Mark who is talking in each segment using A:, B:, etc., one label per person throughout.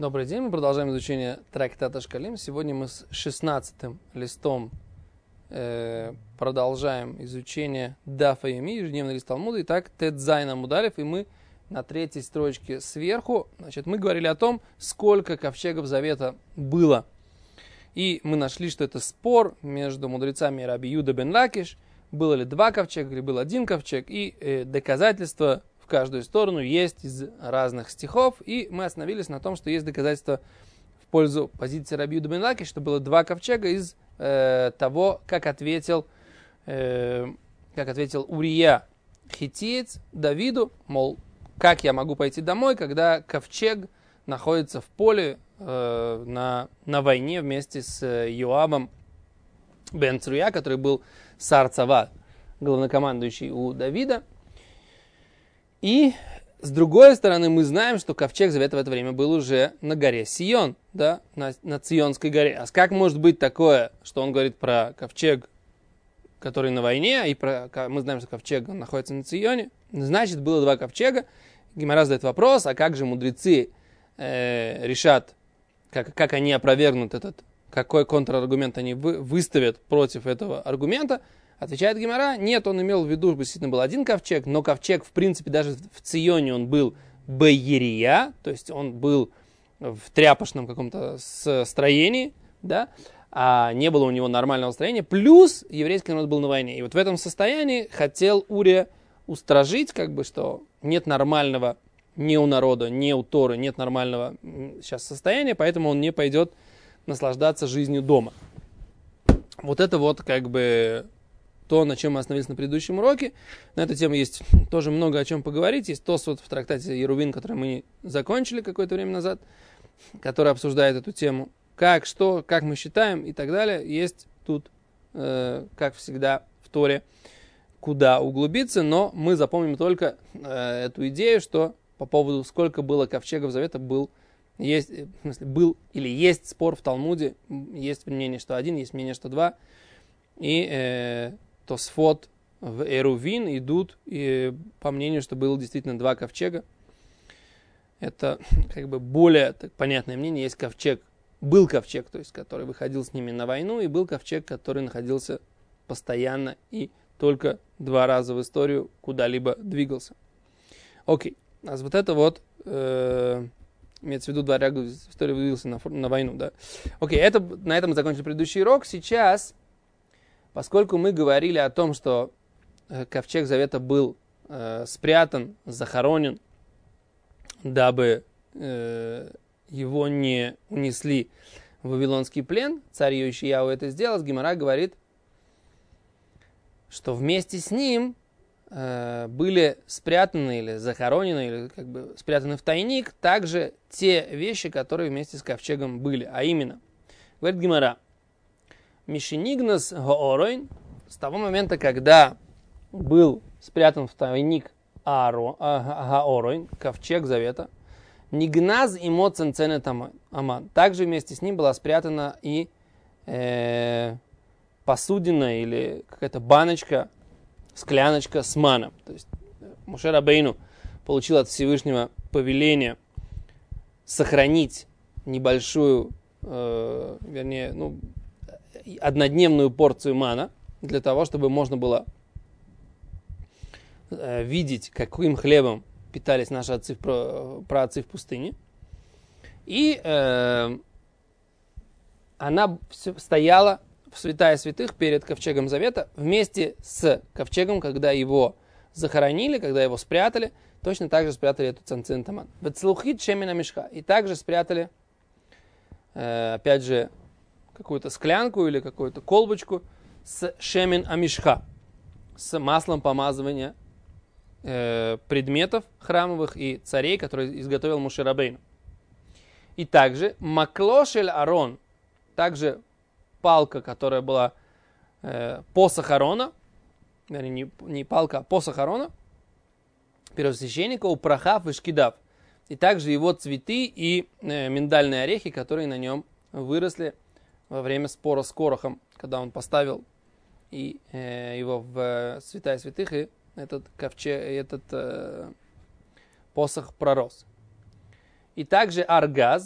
A: Добрый день, мы продолжаем изучение трактата Шкалим. Сегодня мы с 16-м листом продолжаем изучение Дафа Йоми, ежедневный лист Талмуда. Итак, Тет-Зайн Амуд-Алеф, и мы на третьей строчке сверху. Значит, мы говорили о том, сколько ковчегов завета было. И мы нашли, что это спор между мудрецами Раби Юда бен Лакиш. Было ли два ковчега или был один ковчег. И доказательства в каждую сторону есть из разных стихов. И мы остановились на том, что есть доказательства в пользу позиции Раби Юда бен Лакиш, что было два ковчега из того, как ответил Урия хиттиец Давиду, мол, как я могу пойти домой, когда ковчег находится в поле на войне вместе с Йоабом бен Цруя, который был сар Цава, главнокомандующий у Давида. И с другой стороны, мы знаем, что ковчег завета в это время был уже на горе Сион, да, на Ционской горе. А как может быть такое, что он говорит про ковчег, который на войне, и мы знаем, что ковчег находится на Ционе? Значит, было два ковчега. Гемара задает вопрос, а как же мудрецы решат, как они опровергнут какой контраргумент они выставят против этого аргумента. Отвечает Гемара, нет, он имел в виду, действительно был один ковчег, но ковчег, в принципе, даже в Ционе он был бейерия, то есть он был в тряпочном каком-то строении, да, а не было у него нормального строения, плюс еврейский народ был на войне. И вот в этом состоянии хотел Урия устражить, что нет нормального ни у народа, ни у Торы, нет нормального сейчас состояния, поэтому он не пойдет наслаждаться жизнью дома. Вот это то, на чем мы остановились на предыдущем уроке. На эту тему есть тоже много о чем поговорить. Есть Тосфот в трактате Ерувин, который мы закончили какое-то время назад, который обсуждает эту тему. Как мы считаем и так далее. Есть тут, как всегда, в Торе, куда углубиться, но мы запомним только эту идею, что по поводу, сколько было ковчегов завета, был или есть спор в Талмуде. Есть мнение, что один, есть мнение, что два. И Тосфот в Эрувин идут, и по мнению, что было действительно два ковчега. Это более понятное мнение. Есть ковчег, был ковчег, то есть который выходил с ними на войну, и был ковчег, который находился постоянно и только два раза в историю куда-либо двигался. Окей. А вот это имеется в виду два раза в историю двигался на войну, да. Окей, на этом мы закончили предыдущий урок. Сейчас, поскольку мы говорили о том, что ковчег завета был спрятан, захоронен, дабы его не унесли в вавилонский плен, царь Йошияу это сделал, Гемара говорит, что вместе с ним были спрятаны или захоронены, или спрятаны в тайник также те вещи, которые вместе с ковчегом были. А именно, говорит Гемара, Мишенигнас Гаоройн, с того момента, когда был спрятан в тайник Гаоройн, ковчег завета, Нигназ и Моценценет Аман. Также вместе с ним была спрятана и посудина или какая-то баночка, скляночка с маном. То есть Моше Рабейну получил от Всевышнего повеление сохранить небольшую, однодневную порцию мана, для того, чтобы можно было видеть, каким хлебом питались наши праотцы в пустыне. И она стояла в святая святых перед ковчегом завета вместе с ковчегом, когда его захоронили, когда его спрятали, точно так же спрятали эту цанцин таман. Вецлухит шемина мишха. И также спрятали, опять же, какую-то склянку или какую-то колбочку с шемин амишха, с маслом помазывания предметов храмовых и царей, которые изготовил Моше Рабейну. И также маклошель Арон, также палка, которая была посох Арона, не палка, а посох Арона, первосвященника, у прахав и шкидав. И также его цветы и миндальные орехи, которые на нем выросли во время спора с Корохом, когда он поставил его в святая святых, и этот посох пророс. И также аргаз,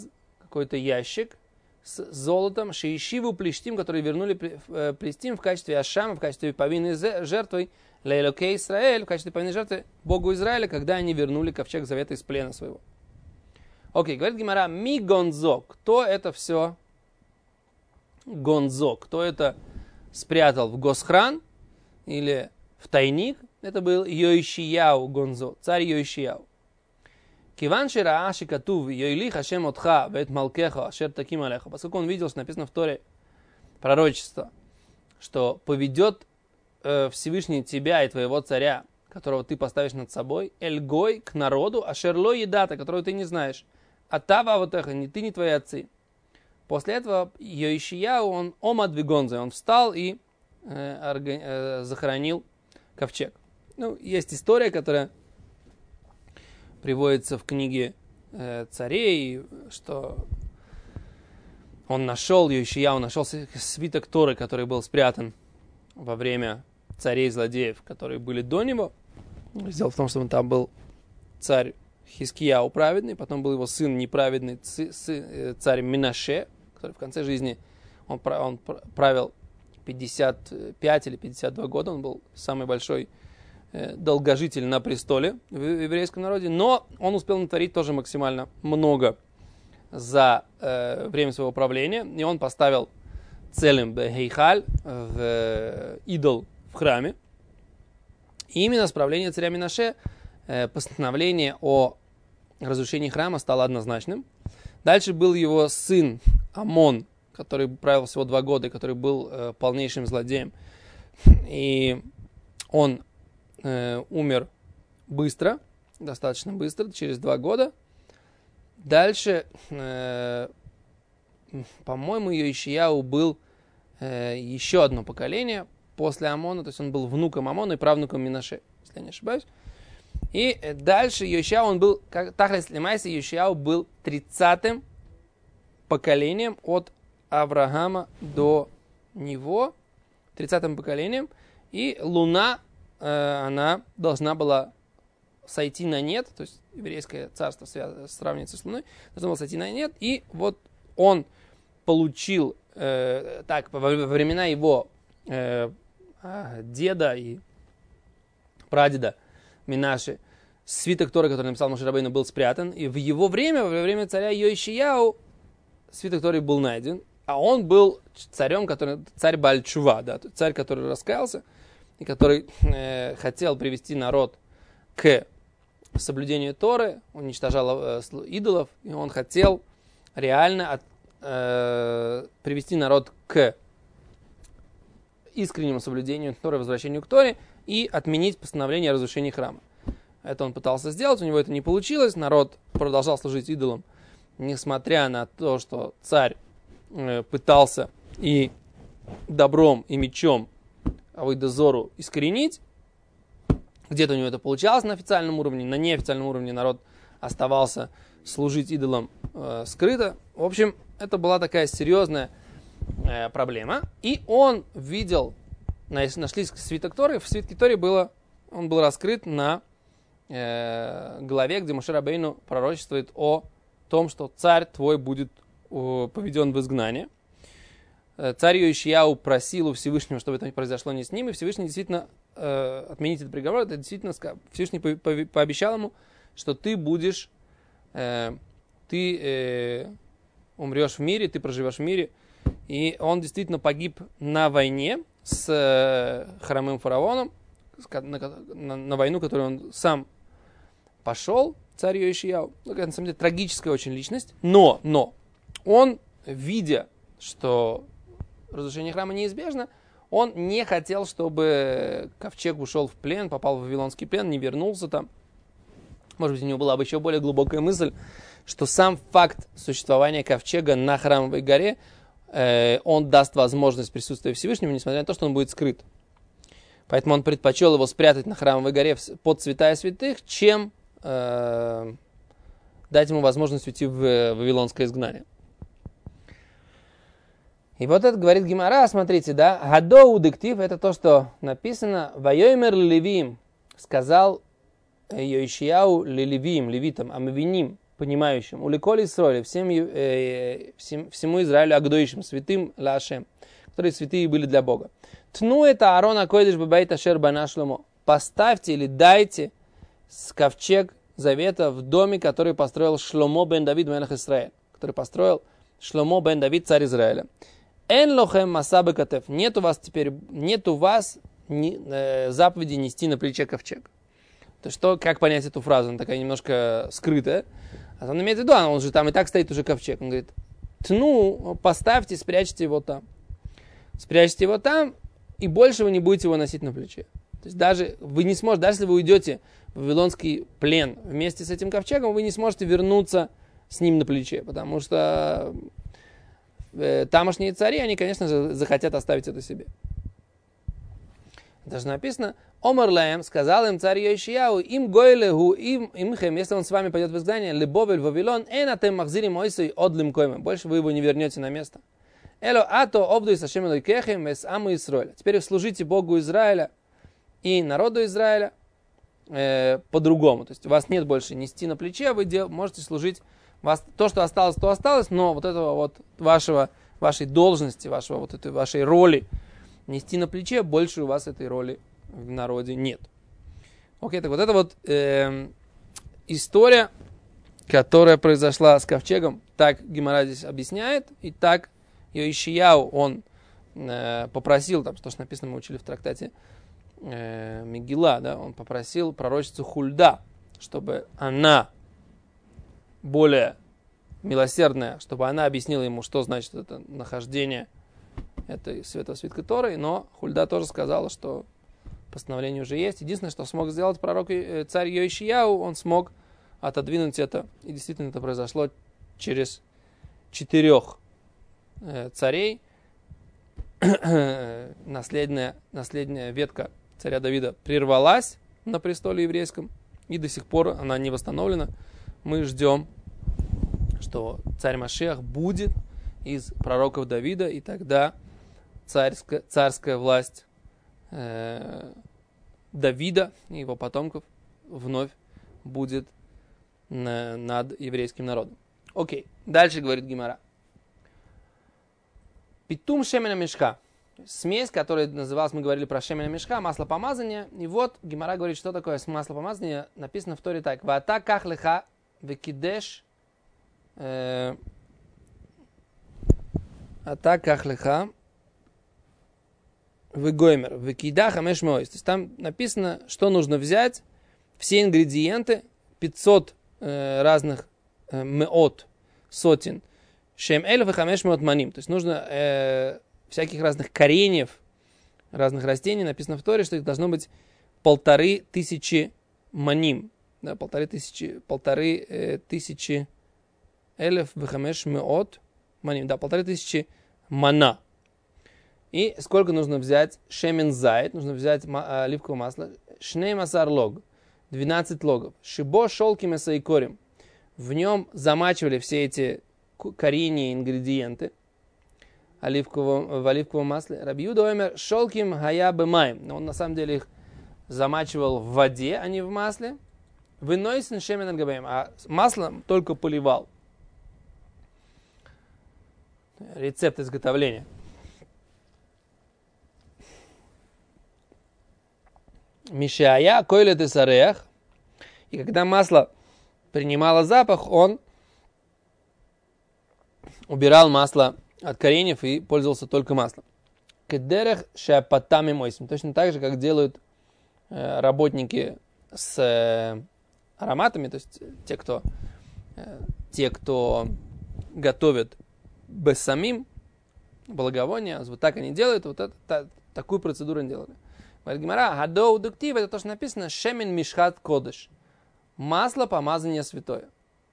A: какой-то ящик с золотом, шеишиву плештим, которые вернули плештим в качестве ашама, в качестве повинной жертвы, лейлокей Исраэль, в качестве повинной жертвы Богу Израиля, когда они вернули ковчег завета из плена своего. Окей, говорит Гемара, ми гонзо, кто это все гонзо, кто это спрятал в госхран или в тайник, это был Йоишияу гонзо, царь Йоишияу. Киван шираа шикатув йойлих ашем отха вет малкеха ашер таким алеха. Поскольку он видел, что написано в Торе пророчество, что поведет Всевышний тебя и твоего царя, которого ты поставишь над собой, эльгой к народу, ашерло едата, которого ты не знаешь, атава авотеха, ни ты, ни твои отцы. После этого Йоишияу, он омадвигонзе, он встал и захоронил ковчег. Ну, есть история, которая приводится в книге царей, что он нашел, Йоишияу нашел свиток Торы, который был спрятан во время царей-злодеев, которые были до него. Дело в том, что там был царь Хискияу праведный, потом был его сын неправедный, царь Минаше, который в конце жизни он правил 55 или 52 года, он был самый большой долгожитель на престоле в еврейском народе, но он успел натворить тоже максимально много за время своего правления, и он поставил целым бехейхаль, в идол в храме. И именно с правления царя Минаше постановление о разрушении храма стало однозначным. Дальше был его сын Амон, который правил всего 2 года, который был полнейшим злодеем. И он умер быстро, достаточно быстро, через 2 года. Дальше, по-моему, Йоишияу был еще одно поколение после Амона, то есть он был внуком Амона и правнуком Минаше, если я не ошибаюсь. И дальше Йоишияу, он был, Тахлес Лемайса, Йоишияу был 30-м поколением от Авраама до него, 30-м поколением, и Луна, она должна была сойти на нет, то есть еврейское царство сравнивается с Луной, должно было сойти на нет, и вот он получил, во времена его деда и прадеда Минаши, свиток Торы, который написал Моше Рабейну, был спрятан, и в его время, во время царя Йоишияу, свиток Торы был найден, а он был царем, царь Бааль-Чува, да, царь, который раскаялся, и который хотел привести народ к соблюдению Торы, уничтожал идолов, и он хотел реально привести народ к искреннему соблюдению Торы, возвращению к Торе и отменить постановление о разрушении храма. Это он пытался сделать, у него это не получилось, народ продолжал служить идолам, несмотря на то, что царь пытался и добром, и мечом Авойда Зору искоренить. Где-то у него это получалось на официальном уровне, на неофициальном уровне народ оставался служить идолам скрыто. В общем, это была такая серьезная проблема. И он видел, нашли свиток Торы, в свитке Торы он был раскрыт на главе, где Моше Рабейну пророчествует о том, что царь твой будет поведен в изгнание. Царь Йоишияу просил у Всевышнего, чтобы это произошло не с ним, и Всевышний действительно отменить этот приговор. Это действительно Всевышний пообещал ему, что ты будешь, ты умрешь в мире, ты проживешь в мире. И он действительно погиб на войне с хромым фараоном, на войну, которую он сам пошел, царь Йоишияу. Это, на самом деле, трагическая очень личность. Но он, видя, что разрушение храма неизбежно, он не хотел, чтобы ковчег ушел в плен, попал в вавилонский плен, не вернулся там. Может быть, у него была бы еще более глубокая мысль, что сам факт существования ковчега на Храмовой горе, он даст возможность присутствия Всевышнего, несмотря на то, что он будет скрыт. Поэтому он предпочел его спрятать на Храмовой горе под святая святых, чем дать ему возможность уйти в вавилонское изгнание. И вот это говорит Гемара, смотрите, да, «Гадоу дектив» — это то, что написано, «Вайоймер левиим» — сказал Йоишияу левиим, левитам, амавиним, понимающим, уликоли Исроиле, всему Израилю, агдоищим, святым Лашем, которые святые были для Бога. Тну это Аарона койдыш бабайт ашер бана Шломо. Поставьте или дайте ковчег завета в доме, который построил Шломо бен Давид мелех Исраэль, который построил Шломо бен Давид, царь Израиля. Эн лохем масабы катев. Нет у вас заповеди нести на плече ковчег. То есть, как понять эту фразу? Она такая немножко скрытая. А он имеет в виду, он же там и так стоит уже ковчег. Он говорит, поставьте, спрячьте его там. Спрячьте его там, и больше вы не будете его носить на плече. То есть даже вы не сможете, даже если вы уйдете в вавилонский плен вместе с этим ковчегом, вы не сможете вернуться с ним на плече, потому что тамошние цари, они, конечно же, захотят оставить это себе. Даже написано, Омар Лаем, сказал им царь Йошияу, им гойлеху, имхем, если он с вами пойдет в изгнание, лебовель Вавилон, энатем махзирим ойсой одлим коймем, больше вы его не вернете на место. Эло ато обду и сашем элойкехем эс аму Исраэля. Теперь служите Богу Израиля и народу Израиля по-другому. То есть у вас нет больше нести на плече, вы можете служить, то, что осталось, то осталось, но вот этого вот вашей должности, вашей роли нести на плече, больше у вас этой роли в народе нет. Окей, так вот это вот история, которая произошла с ковчегом, так Гемара здесь объясняет, и так Йошияу, он попросил, там, то, что написано, мы учили в трактате Мегила, да, он попросил пророчицу Хульда, чтобы она более милосердная, чтобы она объяснила ему, что значит это нахождение этой свитка Торы, но Хульда тоже сказала, что постановление уже есть. Единственное, что смог сделать пророк царь Йошияу, он смог отодвинуть это, и действительно это произошло через 4 царей. Наследная ветка царя Давида прервалась на престоле еврейском, и до сих пор она не восстановлена. Мы ждем, что царь Машиах будет из пророков Давида, и тогда царская власть Давида и его потомков вновь будет над еврейским народом. Окей, дальше говорит Гемара. Питум шемена мешка. Смесь, которая называлась, мы говорили про шемена мешка, масло помазания. И вот Гемара говорит, что такое масло помазания. Написано в Торе так. Ваата кахлеха векидеш ата кахлеха вегоймер векида хамеш моис. То есть там написано, что нужно взять. Все ингредиенты, 500 разных меот, сотен. Шем эльф и хамеш меот маним. То есть нужно всяких разных кореньев, разных растений. Написано в Торе, что их должно быть 1500 маним. Да, 1500 эльф и хамеш меот маним. Да, 1500 мана. И сколько нужно взять? Шемен зайт, нужно взять оливковое масло. Шней масар лог, 12 логов. Шибо шелки месаикорим. В нем замачивали все эти коренья и ингредиенты в оливковом масле. Раби Юда омер шелким хая бемаим. Но он на самом деле их замачивал в воде, а не в масле. Выносен шемен альгабаим. А масло только поливал. Рецепт изготовления. Мишая койле тесарех. И когда масло принимало запах, он убирал масло от кореньев и пользовался только маслом. Кедерех шапатами мойсим. Точно так же, как делают работники с ароматами, то есть те, кто готовят бессамим, благовония, вот так они делают, вот такую процедуру они делали. Говорит Гемара, гадоу дуктив, это то, что написано, шемен мишхат кодыш. Масло помазания святое.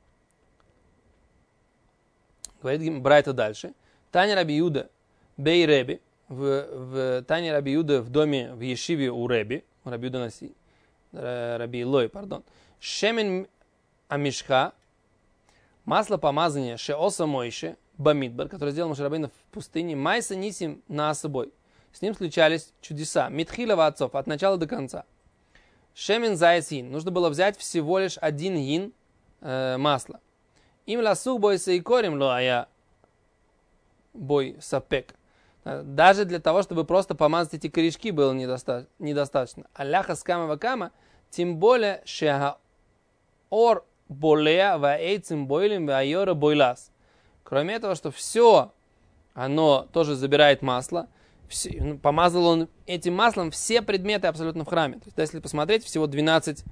A: Говорит Брайта дальше. Таня Раби Юда бей Реби. В Тане Раби Юда в доме, в Ешиве у Реби. У Раби Юда Наси. Раби Илой, пардон. Шемен амишха. Масло помазания шеоса мойше. Бамидбар, который сделал Моше Рабейну в пустыне. Майса нисим на собой. С ним случались чудеса. Митхилова отцов, от начала до конца. Шемен заяц гин. Нужно было взять всего лишь 1 гин масла. Им ласух бой сейкорим лоая бой сапек. Даже для того, чтобы просто помазать эти корешки, было недостаточно. Аляха скама вакама, тем более шеха ор болея ва эйцем бойлем ва айора бойлас. Кроме этого, что все, оно тоже забирает масло. Помазал он этим маслом все предметы абсолютно в храме. То есть, если посмотреть, всего 12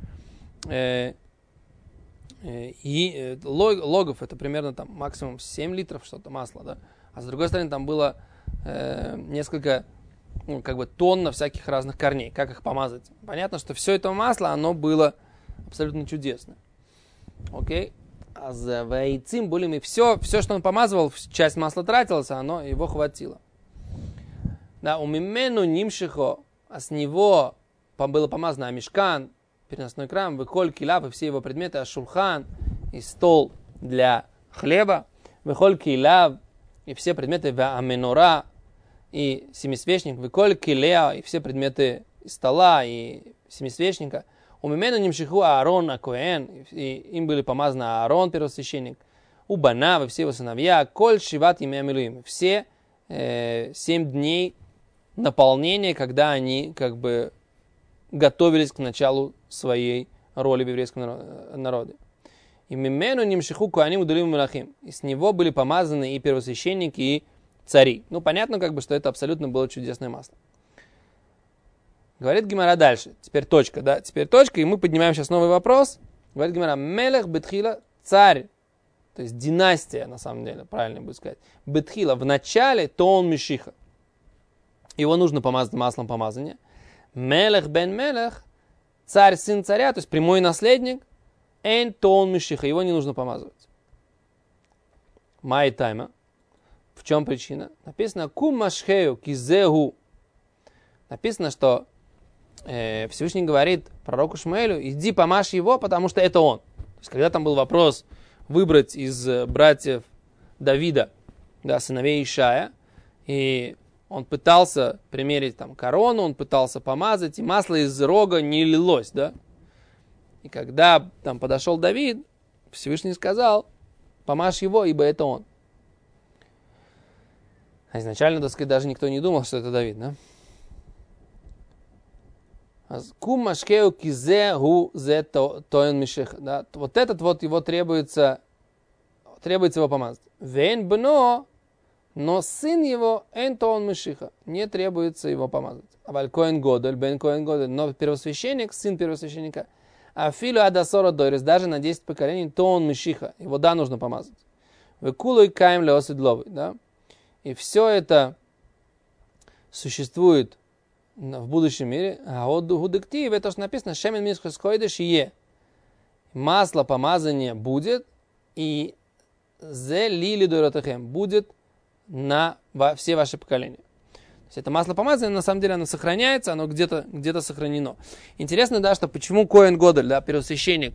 A: логов, это примерно там максимум 7 литров что-то масла, да? А с другой стороны, там было несколько, тонн всяких разных корней. Как их помазать? Понятно, что все это масло, оно было абсолютно чудесно. Окей? А за вейцим были все, что он помазывал, часть масла тратилась, а его хватило. Да, у мимену нимшихо, а с него было помазано амишкан, переносной крам, выколь килав и все его предметы, ашулхан и стол для хлеба, выколь килав и все предметы аменора и семисвечник, выколь килеа и все предметы стола и семисвечника. У мимену нимшиху Аарон Акоэн, и им были помазаны Аарон, первосвященник, у Бана, все его сыновья, коль шиват имя Милуим, все 7 дней наполнения, когда они готовились к началу своей роли в еврейском народе. И мимену нимшиху куаним удалим мелахим. И с него были помазаны и первосвященники, и цари. Понятно, что это абсолютно было чудесное масло. Говорит Гемара дальше. Теперь точка, да? Теперь точка, и мы поднимаем сейчас новый вопрос. Говорит Гемара, мелех бетхила, царь, то есть династия, на самом деле, правильно будет сказать. Бетхила, в начале, то он мишиха. Его нужно помазать маслом помазания. Мелех бен мелех, царь, сын царя, то есть прямой наследник, эн то он мишиха, его не нужно помазывать. Май тайма. В чем причина? Написано кум машхею кизегу. Написано, что Всевышний говорит пророку Шмуэлю, иди помажь его, потому что это он. То есть, когда там был вопрос выбрать из братьев Давида, да, сыновей Ишая, и он пытался примерить там корону, он пытался помазать, и масло из рога не лилось, да. И когда там подошел Давид, Всевышний сказал, помажь его, ибо это он. А изначально, так сказать, даже никто не думал, что это Давид, да. Кум машкеу кизе гу зе тоен мишех. Вот этот вот его требуется его помазать. Вен бно, но сын его эн тоен мишиха. Не требуется его помазать. Аваль коэн годель, бен коэн годель. Но первосвященник, сын первосвященника, афилу адасора дойрес, даже на 10 поколений, тоен мишиха. Его да, нужно помазать. Векулуй каем леосидловый. Да? И все это существует в будущем мире, а вот гудектив, это что написано, шемен мисхас койдеш е. Масло помазания будет, и зе лили дойротахем будет на все ваши поколения. То есть это масло помазания, на самом деле, оно сохраняется, оно где-то сохранено. Интересно, да, что почему Коэн Годель, да, первосвященник,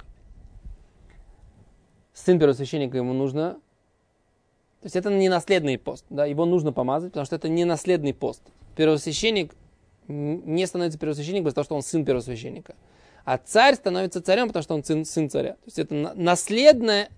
A: сын первосвященника ему нужно, то есть это не наследный пост, да, его нужно помазать, потому что это не наследный пост. Первосвященник не становится первосвященником, потому что он сын первосвященника. А царь становится царем, потому что он сын царя. То есть это наследное,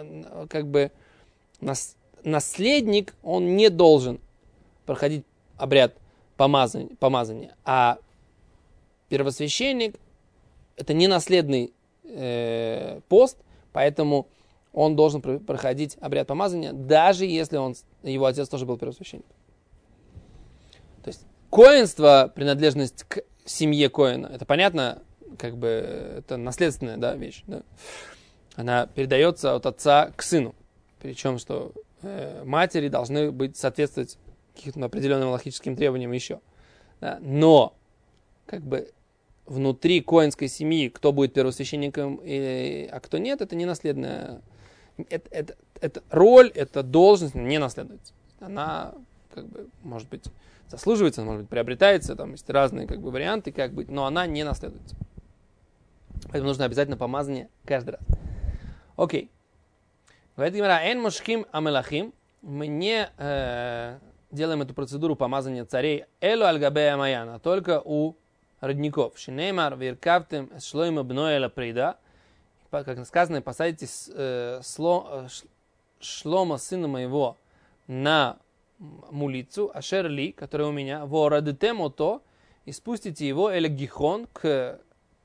A: наследник, он не должен проходить обряд помазания. А первосвященник это не наследный пост, поэтому он должен проходить обряд помазания, даже если его отец тоже был первосвященником. То есть коэнство, принадлежность к семье коэна, это понятно, это наследственная, да, вещь. Да? Она передается от отца к сыну. Причем, что матери должны соответствовать каким-то определенным логическим требованиям еще. Да? Но, внутри коэнской семьи, кто будет первосвященником, а кто нет, это не наследная. Это роль, эта должность не наследуется. Она, может быть, заслуживается, может быть, приобретается, там есть разные варианты, как быть, но она не наследуется. Поэтому нужно обязательно помазание каждый раз. Окей. Говорит Гемара, эн мушхим амелахим. Мы не делаем эту процедуру помазания царей элу аль-габе амаяна, только у родников. Шинеймар виркавтем шлойма бноэла прида. Как сказано, посадите Шлома, сына моего, на мулицу, ашерли, которая у меня, ворадетемо то, и спустите его, эле Гихон, к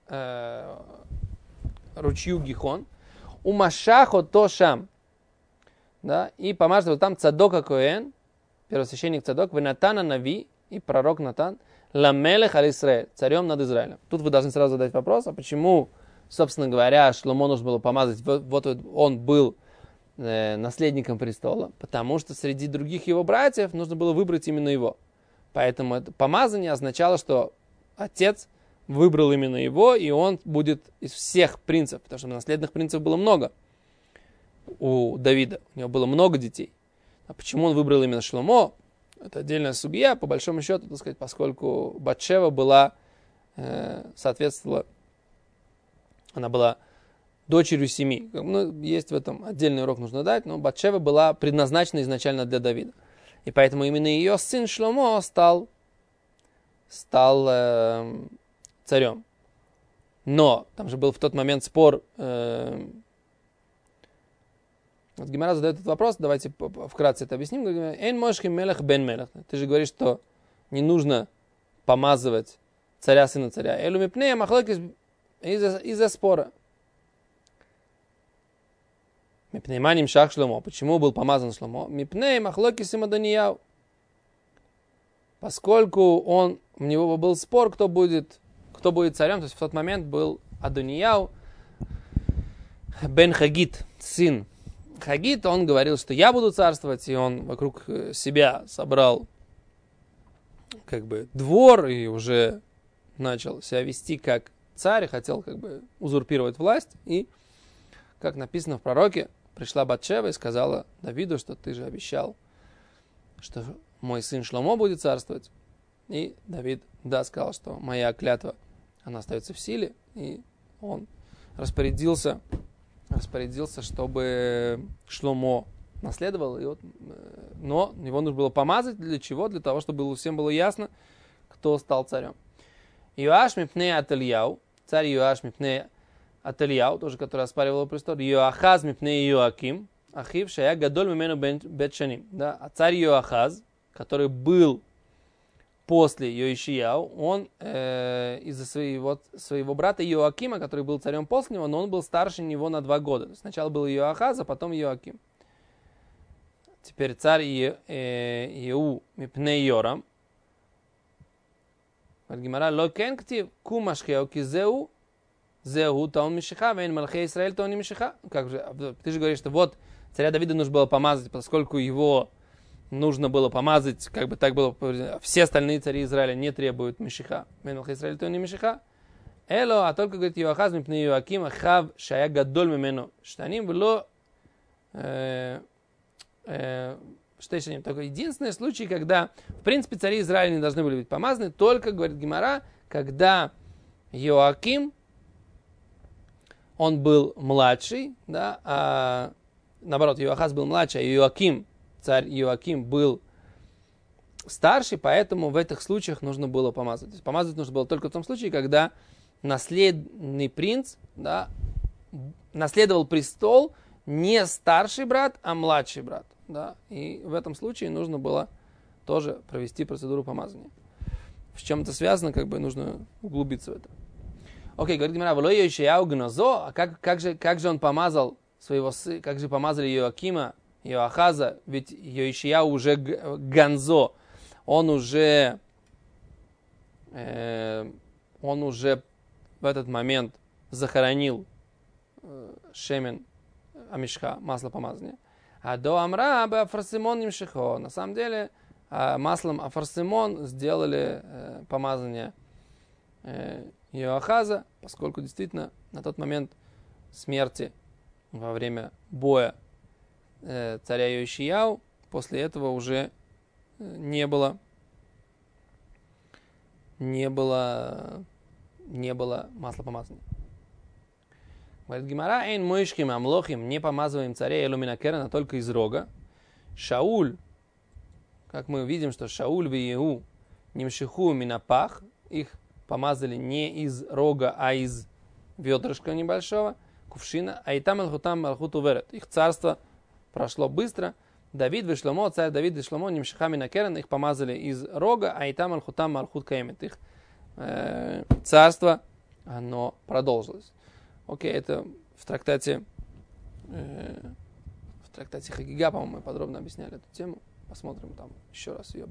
A: ручью Гихон, умашахо то шам, да, и помажьте вот там Цадока Коэн, первосвященник Цадок, Венатана Нави, и пророк Натан, ламелех аль-Исраэль, царем над Израилем. Тут вы должны сразу задать вопрос, а почему, собственно говоря, Шломо нужно было помазать, вот он был наследником престола, потому что среди других его братьев нужно было выбрать именно его. Поэтому это помазание означало, что отец выбрал именно его, и он будет из всех принцев, потому что наследных принцев было много у Давида, у него было много детей. А почему он выбрал именно Шломо? Это отдельная судья, по большому счету, так сказать, поскольку Батшева была, соответствовала, она была дочерью семи. Ну, есть в этом отдельный урок нужно дать, но Батшева была предназначена изначально для Давида. И поэтому именно ее сын Шломо стал царем. Но там же был в тот момент спор. Вот Гемара задает этот вопрос, давайте вкратце это объясним. Эйн мошхим мелех бен мелех. Ты же говоришь, что не нужно помазывать царя, сына царя. Элу мипнея махлокис из-за спора. Мипней маним шах Шломо. Почему был помазан Шломо? Мипней махлокис им Адонияу. Поскольку у него был спор, кто будет царем, то есть в тот момент был Адонияу бен Хагит, сын Хагит, он говорил, что я буду царствовать, и он вокруг себя собрал как бы двор и уже начал себя вести как царь, хотел как бы узурпировать власть. И, как написано в пророке, пришла Батшева и сказала Давиду, что ты же обещал, что мой сын Шломо будет царствовать. И Давид, сказал, что моя клятва, она остается в силе, и он распорядился, чтобы Шломо наследовал, но его нужно было помазать. Для чего? Для того, чтобы всем было ясно, кто стал царем. Йоаш мипней Ательяу, царь Йоаш мипней Ательяу, тоже который оспаривал престол, Йоахаз мипней Йоаким, Ахив шая гадоль мимену бет шаним. А царь Йоахаз, который был после Йоишияу, он из-за своего брата Йоакима, который был царем после него, но он был старше него на 2 года. Сначала был Йоахаз, а потом Йоаким. Теперь царь Еу мипней Йорам. Гимара локенкти кумашхеу кизеу зеу таун мишиха вейн малхей Исраэль таун мишиха. Как же, ты же говоришь, что вот царя Давида нужно было помазать, поскольку его нужно было помазать, как бы так было, все остальные цари Израиля не требуют мишиха. Вейн малхей Исраэль таун мишиха. Эло, а только говорит Йоахаз мипней Йоаким хав шая гадоль мимену штаним вло штейшаним. Только единственный случай, когда, в принципе, цари Израиля не должны были быть помазаны, только, говорит Гемара, когда Йоаким, он был младший, а наоборот, Йоахаз был младший, а Йоаким, царь Йоаким, был старший, поэтому в этих случаях нужно было помазать. То есть помазать нужно было только в том случае, когда наследный принц, наследовал престол не старший брат, а младший брат. И в этом случае нужно было тоже провести процедуру помазания. С чем это связано, как бы нужно углубиться в это. Окей, говорит Гемара, волой Йоишияу гнозо, а как же он помазал своего сына, как же помазали Йоакима, Йоахаза, ведь Йоишияу уже ганзо, он уже в этот момент захоронил шемен амишха, масло помазания. А до амра бы афарсимон нимшихо. На самом деле маслом афарсимон сделали помазание Йоахаза, поскольку действительно на тот момент смерти во время боя царя Йоишияу, после этого уже не было масла помазания. Говорит Гемара, эйн мойшхим амлохим, не помазываем царя элуминакерана только из рога. Шауль, как мы видим, что Шауль и Иегу нимшиху минапах, их помазали не из рога, а из ведрышка небольшого, кувшина, а и там алхутам алхут уверет. Их царство прошло быстро. Давид и Шломо, царь Давид и Шломо, нимшихами накерен, их помазали из рога, а и там алхутам малхут каэмет. Их царство, оно продолжилось. Окей, это в трактате Хагига, по-моему, мы подробно объясняли эту тему. Посмотрим там еще раз ее,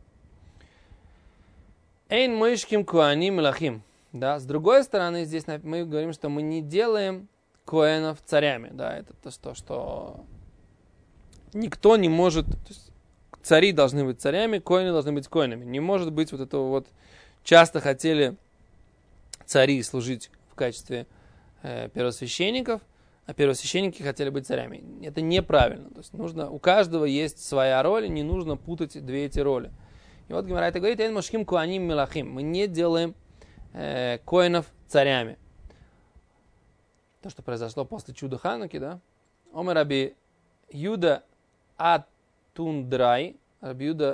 A: Эйн мышким куаним лахим. Да, с другой стороны, здесь мы говорим, что мы не делаем коэнов царями. Да, это то, что никто не может... То есть, цари должны быть царями, коэны должны быть коэнами. Не может быть вот этого вот... Часто хотели цари служить в качестве первосвященников, а первосвященники хотели быть царями. Это неправильно. То есть нужно, у каждого есть своя роль, не нужно путать две эти роли. И вот Гемара это говорит, «Эйн мошким куаним мелахим». Мы не делаем коэнов царями. То, что произошло после чуда Хануки, да? Омер Раби Юда Атундрай, Раби Юда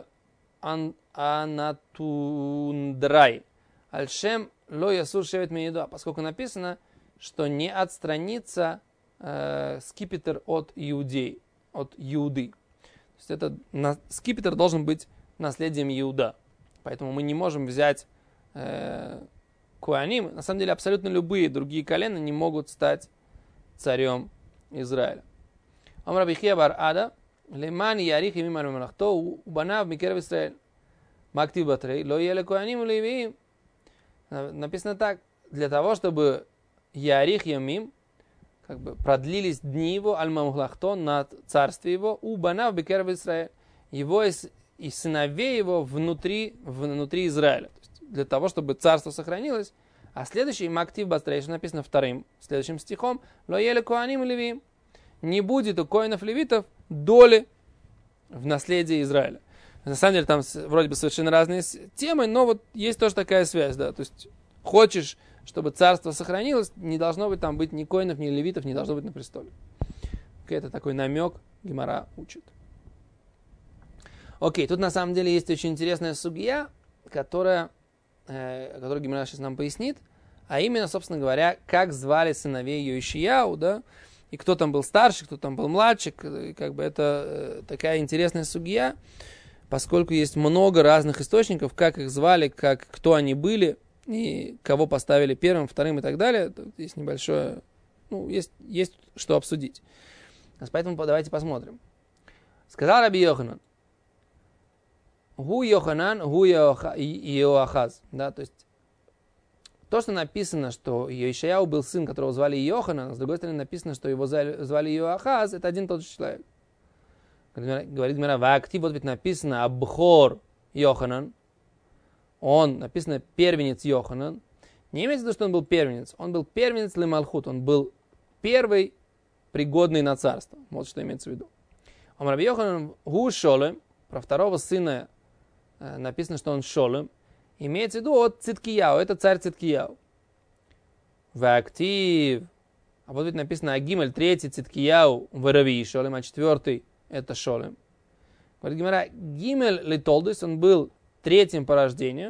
A: Анатундрай, Альшем ло ясур шевет меидуа, поскольку написано, что не отстранится скипетр от Иудеи, от Иуды. То есть скипетр должен быть наследием Иуда. Поэтому мы не можем взять коаним. На самом деле абсолютно любые другие колена не могут стать царем Израиля. Омар Раби Хия бар Ада, леман ярих имим аль-мелахто убанав микерв Исраэль. Мактив батрей, ло еле коаним левиим. Написано так, для того, чтобы ярих ямим, как бы продлились дни его, аль-мамхлахто, над царстве его, убанав микерв Исраэль. Его и сыновей его внутри Израиля. То есть для того, чтобы царство сохранилось. А следующий мактив батрей, что написано следующим стихом, ло еле коаним левиим. Не будет у коинов левитов доли в наследии Израиля. На самом деле там вроде бы совершенно разные темы, но вот есть тоже такая связь, да. То есть хочешь, чтобы царство сохранилось, не должно быть там быть ни коинов, ни левитов, не должно быть на престоле. Окей, это такой намек Гемара учит. Окей, тут на самом деле есть очень интересная сугья, которую Гемара сейчас нам пояснит, а именно, собственно говоря, как звали сыновей Йошияу, да, и кто там был старший, кто там был младший, как бы это такая интересная сугья, поскольку есть много разных источников, как их звали, кто они были, и кого поставили первым, вторым и так далее. Тут есть небольшое, есть что обсудить. Поэтому давайте посмотрим. Сказал Раби Йоханан, Гу Йоханан, гу Йоахаз. Да, то есть то, что написано, что Йошияу был сын, которого звали Йоханан, с другой стороны написано, что его звали Йоахаз, это один и тот же человек. Говорит Гемара, ваактив, вот ведь написано Абхор Йоханан, он, написано первенец Йоханан. Не имеется в виду, что он был первенец, он был первенец Лемалхут, он был первый пригодный на царство. Вот что имеется в виду. Омар Раби Йоханан гу Шолем, про второго сына написано, что он Шолем. Имеется в виду от Циткияу, это царь Циткияу. Ваактив. А вот ведь написано Агимель, третий Циткияу, Варави Шолем, а четвертый это Шолем. Говорит Гемара, Гимель Литолдис, он был третьим по рождению,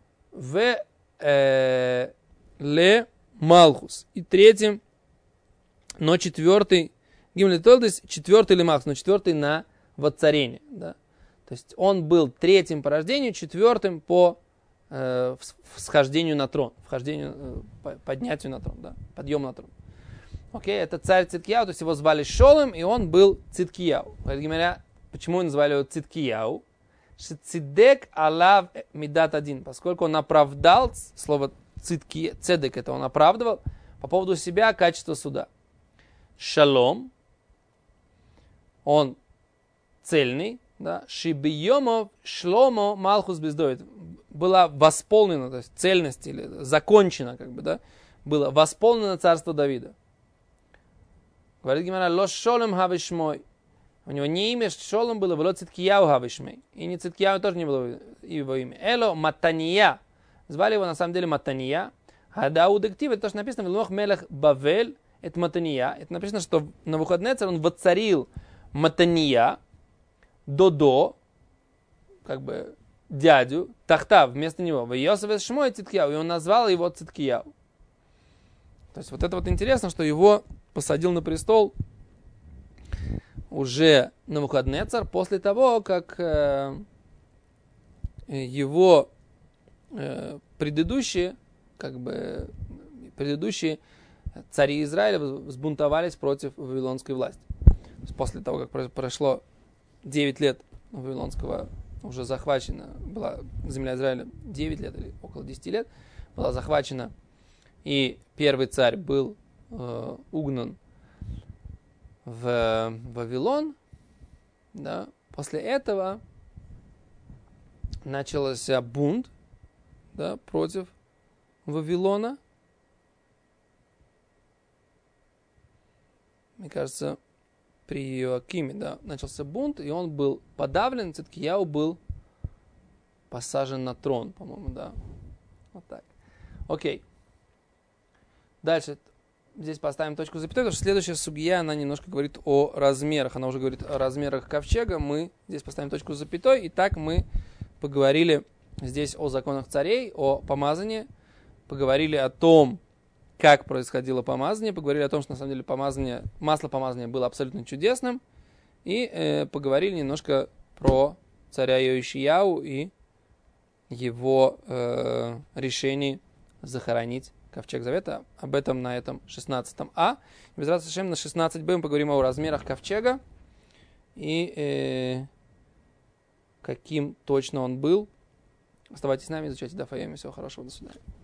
A: Ле Малхус. И третьим, но четвертый, Гимель Литолдис, четвертый Ле Малхус, но четвертый на воцарение. Да? То есть он был третьим по рождению, четвертым по всхождению на трон, поднятию на трон, да, подъем на трон. Окей, это царь Циткияу, то есть его звали Шолем, и он был Циткияу. Говоря, почему его назвали его Циткияу? Цидек алав мидат один, поскольку он оправдал, слово цедек это он оправдывал, по поводу себя качество суда. Шалом, он цельный, да, Шибиемов Шломо Малхус Бездоид, была восполнена, то есть цельность или закончена, как бы, да, было восполнено царство Давида. Говорит Гемара, ло Шолем хавишмой. У него не имя Шолем было, было Циткияу хавишмей. И не Циткияу тоже не было его имя. Эло Матания. Звали его на самом деле Матания. Хадау дектив, это то, что написано в Лунох Мелех Бавель, это Матания. Это написано, что Навуходнецар он воцарил Матания, Додо, как бы дядю, Тахтав вместо него, в Йосеф Шмой Циткияу, и он назвал его Циткияу. То есть вот это вот интересно, что его посадил на престол уже Навуходоносор после того, как его предыдущие цари Израиля взбунтовались против вавилонской власти. После того, как прошло 9 лет вавилонского, уже захвачена была земля Израиля 9 лет или около 10 лет, была захвачена, и первый царь был угнан в Вавилон, да, после этого начался бунт, да, против Вавилона. Мне кажется, при Иоакиме, да, начался бунт, и он был подавлен, Циткияу был посажен на трон, по-моему, да. Вот так. Окей. Дальше. Здесь поставим точку запятой, потому что следующая сугья, она немножко говорит о размерах. Она уже говорит о размерах ковчега. Мы здесь поставим точку запятой. Итак, мы поговорили здесь о законах царей, о помазании. Поговорили о том, как происходило помазание. Поговорили о том, что на самом деле масло помазания было абсолютно чудесным. И поговорили немножко про царя Йошияу и его решение захоронить Ковчег Завета. Об этом на этом 16 А. Без разницы, на 16 Б мы поговорим о размерах ковчега и каким точно он был. Оставайтесь с нами, изучайте Даф Йоми. Всего хорошего, до свидания.